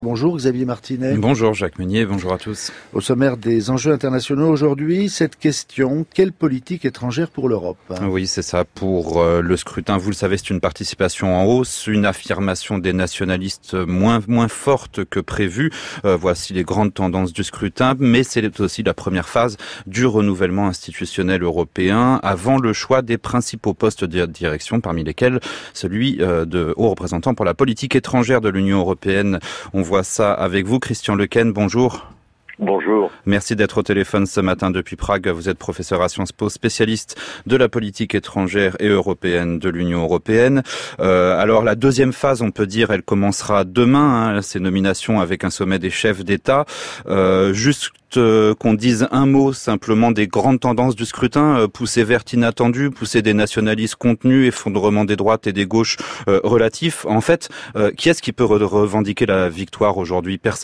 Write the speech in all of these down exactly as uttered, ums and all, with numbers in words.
Bonjour Xavier Martinet. Bonjour Jacques Meunier, bonjour à tous. Au sommaire des enjeux internationaux aujourd'hui, cette question, quelle politique étrangère pour l'Europe ? Oui, c'est ça. Pour euh, le scrutin, vous le savez, c'est une participation en hausse, une affirmation des nationalistes moins moins forte que prévu. Euh, voici les grandes tendances du scrutin, mais c'est aussi la première phase du renouvellement institutionnel européen avant le choix des principaux postes de direction, parmi lesquels celui euh, de haut représentant pour la politique étrangère de l'Union européenne. On voit ça avec vous, Christian Lequesne, bonjour. Bonjour. Merci d'être au téléphone ce matin depuis Prague. Vous êtes professeur à Sciences Po, spécialiste de la politique étrangère et européenne de l'Union européenne. Euh, alors la deuxième phase, on peut dire, elle commencera demain, hein, ces nominations avec un sommet des chefs d'État. Euh, juste euh, qu'on dise un mot simplement des grandes tendances du scrutin, euh, poussée verte inattendue, poussée des nationalistes contenus, effondrement des droites et des gauches euh, relatifs. En fait, euh, qui est-ce qui peut re- revendiquer la victoire aujourd'hui ? Personne ?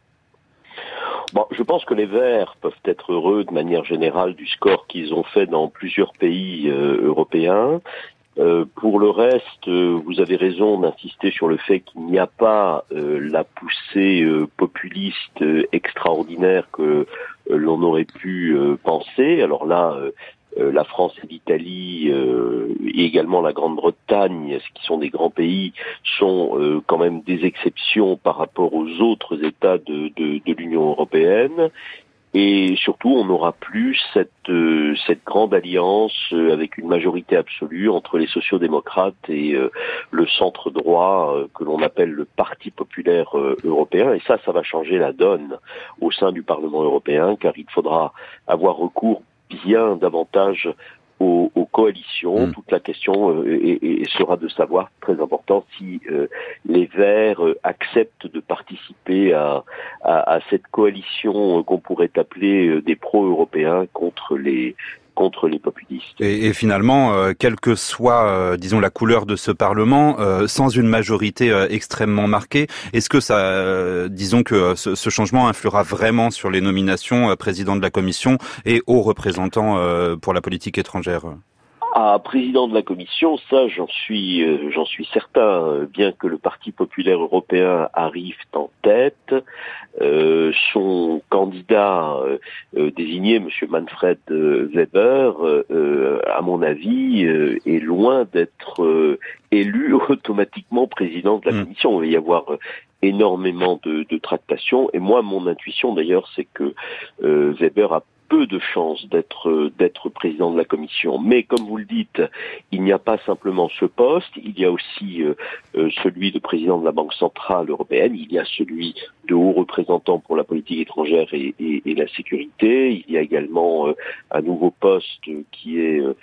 Bon, je pense que les Verts peuvent être heureux de manière générale du score qu'ils ont fait dans plusieurs pays euh, européens. Euh, pour le reste, euh, vous avez raison d'insister sur le fait qu'il n'y a pas euh, la poussée euh, populiste euh, extraordinaire que euh, l'on aurait pu euh, penser. Alors là, euh, euh, la France et l'Italie euh, et également la Grande-Bretagne, qui sont des grands pays, sont euh, quand même des exceptions par rapport aux autres États de, de, de l'Union européenne. Et surtout, on n'aura plus cette euh, cette grande alliance euh, avec une majorité absolue entre les sociaux-démocrates et euh, le centre droit euh, que l'on appelle le Parti populaire euh, européen. Et ça, ça va changer la donne au sein du Parlement européen, car il faudra avoir recours bien davantage Aux, aux coalitions. Mmh. Toute la question euh, est, est, sera de savoir, très important, si euh, les Verts euh, acceptent de participer à, à, à cette coalition euh, qu'on pourrait appeler euh, des pro-européens contre les contre les populistes. Et, et finalement, euh, quelle que soit, euh, disons, la couleur de ce Parlement, euh, sans une majorité euh, extrêmement marquée, est-ce que ça, euh, disons que euh, ce, ce changement influera vraiment sur les nominations euh, président de la Commission et haut représentant euh, pour la politique étrangère ? Ah, président de la Commission, ça j'en suis euh, j'en suis certain, bien que le Parti populaire européen arrive en tête, euh, son candidat euh, désigné, monsieur Manfred Weber, euh, à mon avis, euh, est loin d'être euh, élu automatiquement président de la mmh. Commission. Il va y avoir euh, énormément de, de tractations, et moi mon intuition d'ailleurs c'est que euh, Weber a peu de chances d'être d'être président de la Commission. Mais comme vous le dites, il n'y a pas simplement ce poste, il y a aussi euh, euh, celui de président de la Banque centrale européenne, il y a celui de haut représentant pour la politique étrangère et, et, et la sécurité, il y a également euh, un nouveau poste qui est euh,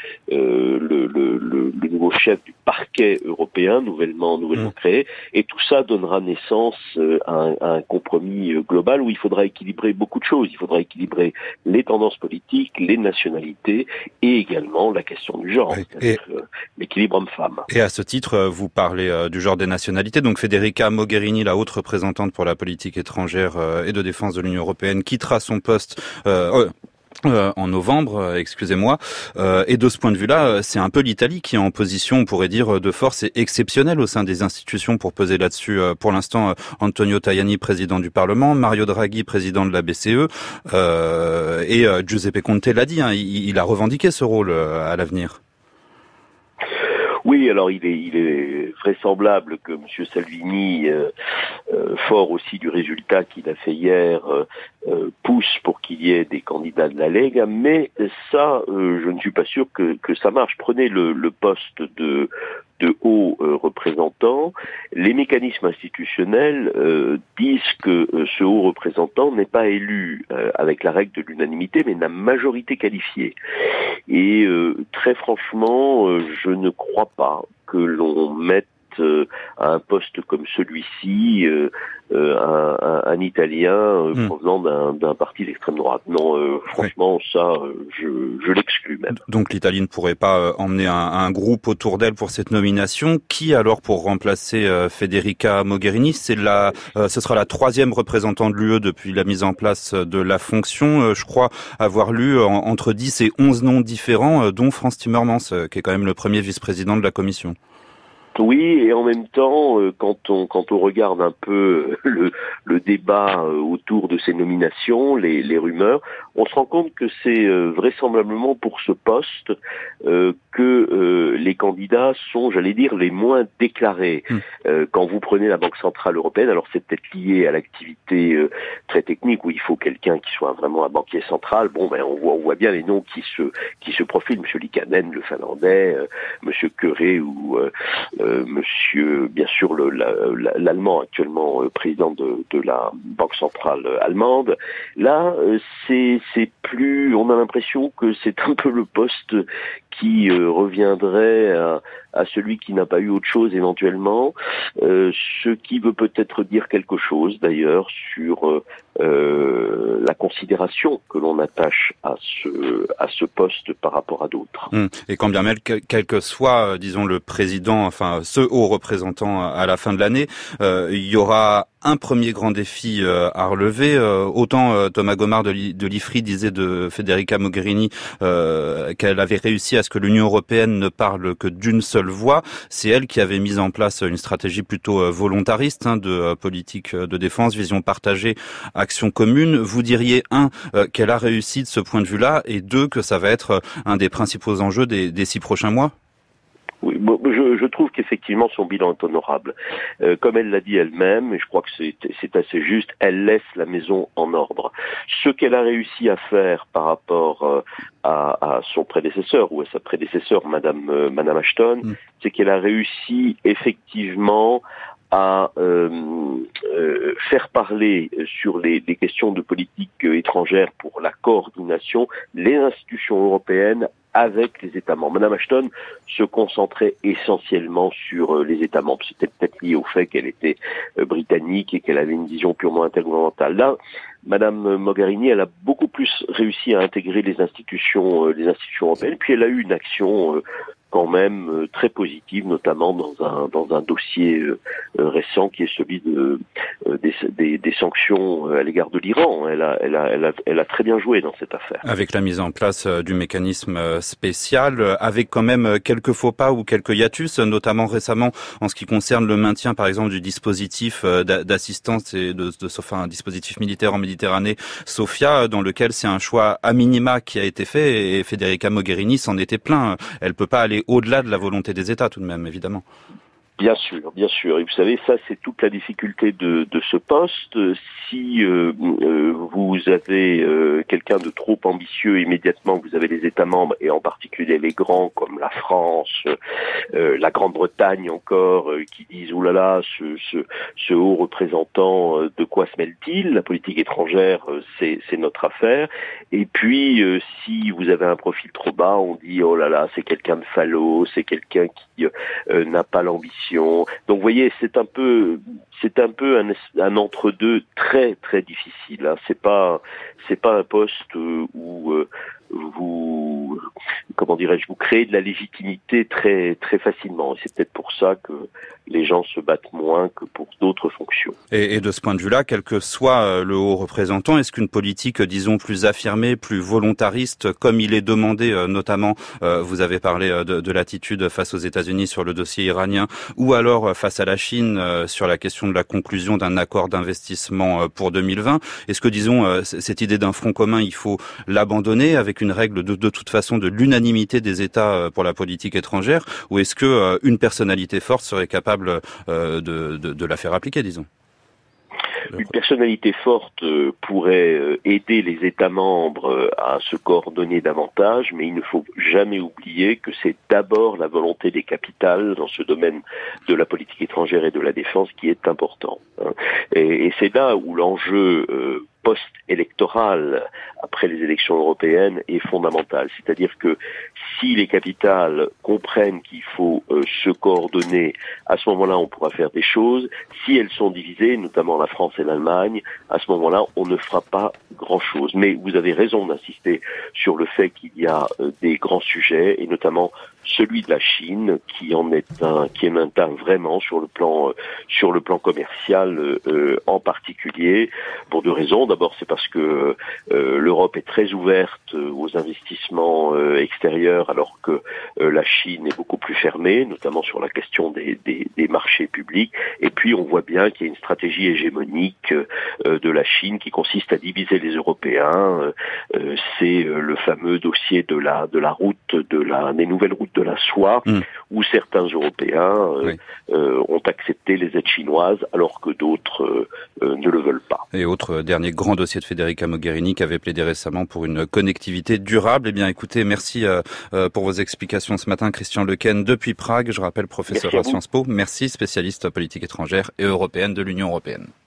le, le, le, le nouveau chef du parquet européen, nouvellement, nouvellement mmh. créé, et tout ça donnera naissance euh, à, un, à un compromis global où il faudra équilibrer beaucoup de choses. Il faudra équilibrer les tendances politiques, les nationalités et également la question du genre, oui. c'est-à-dire et, euh, l'équilibre homme-femme. Et à ce titre, vous parlez euh, du genre des nationalités. Donc Federica Mogherini, la haute représentante pour la politique étrangère euh, et de défense de l'Union européenne, quittera son poste euh, euh, Euh, en novembre, euh, excusez-moi. Euh, et de ce point de vue-là, euh, c'est un peu l'Italie qui est en position, on pourrait dire, de force et exceptionnelle au sein des institutions pour peser là-dessus. Euh, pour l'instant, euh, Antonio Tajani, président du Parlement, Mario Draghi, président de la B C E, euh, et euh, Giuseppe Conte l'a dit, hein, il, il a revendiqué ce rôle euh, à l'avenir. Oui, alors il est, il est vraisemblable que M. Salvini, euh, euh, fort aussi du résultat qu'il a fait hier, euh, euh, pousse pour qu'il y ait des candidats de la Lega, mais ça, euh, je ne suis pas sûr que, que ça marche. Prenez le, le poste de, de haut euh, représentant. Les mécanismes institutionnels euh, disent que euh, ce haut représentant n'est pas élu euh, avec la règle de l'unanimité, mais la majorité qualifiée. Et euh, très franchement, euh, je ne crois pas que l'on mette euh, à un poste comme celui-ci euh, euh, un, un, un Italien euh, mmh. provenant d'un, d'un parti d'extrême droite. Non, euh, franchement, oui. ça, euh, je, je l'exclus même. Donc l'Italie ne pourrait pas euh, emmener un, un groupe autour d'elle pour cette nomination. Qui alors pour remplacer euh, Federica Mogherini ? C'est la, euh, ce sera la troisième représentante de l'U E depuis la mise en place de la fonction. Euh, je crois avoir lu en, entre dix et onze noms différents, euh, dont Frans Timmermans, euh, qui est quand même le premier vice-président de la Commission. Oui, et en même temps, euh, quand on quand on regarde un peu le, le débat euh, autour de ces nominations, les, les rumeurs, on se rend compte que c'est euh, vraisemblablement pour ce poste euh, que euh, les candidats sont, j'allais dire, les moins déclarés. Mmh. Euh, quand vous prenez la Banque centrale européenne, alors c'est peut-être lié à l'activité euh, très technique où il faut quelqu'un qui soit vraiment un banquier central. Bon, ben on voit on voit bien les noms qui se qui se profilent, Monsieur Liikanen, le Finlandais, euh, Monsieur Kéré ou euh, Euh, monsieur, bien sûr, le, la, l'allemand actuellement euh, président de, de la Banque centrale allemande. Là, euh, c'est, c'est plus, on a l'impression que c'est un peu le poste qui euh, reviendrait à, à celui qui n'a pas eu autre chose éventuellement, euh, ce qui veut peut-être dire quelque chose d'ailleurs sur euh, euh, la considération que l'on attache à ce à ce poste par rapport à d'autres. Mmh. Et quand bien même, quel, quel que soit, euh, disons, le président, enfin ce haut représentant à la fin de l'année, euh, il y aura un premier grand défi euh, à relever. Euh, autant euh, Thomas Gomard de, de l'I F R I disait de Federica Mogherini euh, qu'elle avait réussi à ce que l'Union européenne ne parle que d'une seule voix. C'est elle qui avait mis en place une stratégie plutôt euh, volontariste hein, de euh, politique de défense, vision partagée, action commune. Vous diriez, un, euh, qu'elle a réussi de ce point de vue-là, et deux, que ça va être un des principaux enjeux des, des six prochains mois? Oui, je, je trouve qu'effectivement son bilan est honorable. Euh, comme elle l'a dit elle-même, et je crois que c'est, c'est assez juste, elle laisse la maison en ordre. Ce qu'elle a réussi à faire par rapport euh, à, à son prédécesseur ou à sa prédécesseur, Madame euh, Madame Ashton, mmh. c'est qu'elle a réussi effectivement à euh, euh, faire parler sur les, les questions de politique étrangère pour la coordination les institutions européennes avec les États membres. Madame Ashton se concentrait essentiellement sur les États membres. C'était peut-être lié au fait qu'elle était britannique et qu'elle avait une vision purement intergouvernementale. Là, Madame Mogherini, elle a beaucoup plus réussi à intégrer les institutions, les institutions européennes, puis elle a eu une action quand même euh, très positive, notamment dans un dans un dossier euh, récent qui est celui de euh, des, des, des sanctions à l'égard de l'Iran. Elle a elle a elle a elle a très bien joué dans cette affaire. Avec la mise en place du mécanisme spécial, avec quand même quelques faux pas ou quelques hiatus, notamment récemment en ce qui concerne le maintien, par exemple, du dispositif d'assistance et de, de enfin, un dispositif militaire en Méditerranée, Sophia, dans lequel c'est un choix à minima qui a été fait, et Federica Mogherini s'en était plaint. Elle peut pas aller au-delà de la volonté des États, tout de même, évidemment. Bien sûr, bien sûr. Et vous savez, ça, c'est toute la difficulté de, de ce poste. Si euh, euh, vous avez euh, quelqu'un de trop ambitieux, immédiatement, vous avez les États membres, et en particulier les grands, comme la France, euh, la Grande-Bretagne encore, euh, qui disent « Ouh là là, ce, ce, ce haut représentant, euh, de quoi se mêle-t-il ? La politique étrangère, euh, c'est, c'est notre affaire. » Et puis, euh, si vous avez un profil trop bas, on dit « Oh là là, c'est quelqu'un de falot, c'est quelqu'un qui euh, n'a pas l'ambition. » Donc, vous voyez, c'est un peu, c'est un peu un, un entre-deux très très difficile. Hein. C'est pas, c'est pas un poste où euh, vous, comment dirais-je, vous créez de la légitimité très très facilement. Et c'est peut-être pour ça que les gens se battent moins que pour d'autres fonctions. Et, et de ce point de vue-là, quel que soit le haut représentant, est-ce qu'une politique, disons, plus affirmée, plus volontariste, comme il est demandé, notamment, euh, vous avez parlé de, de l'attitude face aux États-Unis sur le dossier iranien, ou alors face à la Chine euh, sur la question de la conclusion d'un accord d'investissement euh, pour deux mille vingt, est-ce que, disons, euh, cette idée d'un front commun, il faut l'abandonner avec une règle de, de toute façon de l'unanimité des États pour la politique étrangère, ou est-ce que euh, une personnalité forte serait capable euh, de, de, de la faire appliquer, disons? Une personnalité forte euh, pourrait euh, aider les États membres euh, à se coordonner davantage, mais il ne faut jamais oublier que c'est d'abord la volonté des capitales dans ce domaine de la politique étrangère et de la défense qui est important. Hein. Et, et c'est là où l'enjeu euh, post-électoral, après les élections européennes, est fondamental. C'est-à-dire que si les capitales comprennent qu'il faut euh, se coordonner, à ce moment-là, on pourra faire des choses. Si elles sont divisées, notamment la France et l'Allemagne, à ce moment-là, on ne fera pas grand-chose. Mais vous avez raison d'insister sur le fait qu'il y a euh, des grands sujets, et notamment celui de la Chine, qui en est un, qui est un vraiment sur le plan, euh, sur le plan commercial euh, en particulier, pour deux raisons. D'abord, c'est parce que euh, l'Europe est très ouverte aux investissements euh, extérieurs ailleurs, alors que euh, la Chine est beaucoup plus fermée, notamment sur la question des, des, des marchés publics. Et puis on voit bien qu'il y a une stratégie hégémonique euh, de la Chine qui consiste à diviser les Européens. Euh, c'est euh, le fameux dossier de la de la route de la des nouvelles routes de la soie, mmh. où certains Européens euh, oui. euh, ont accepté les aides chinoises alors que d'autres euh, euh, ne le veulent pas. Et autre dernier grand dossier de Federica Mogherini qui avait plaidé récemment pour une connectivité durable. Eh bien, écoutez, merci euh, pour vos explications ce matin, Christian Lequesne depuis Prague. Je rappelle, professeur à, à Sciences Po. Merci, spécialiste politique étrangère et européenne de l'Union européenne.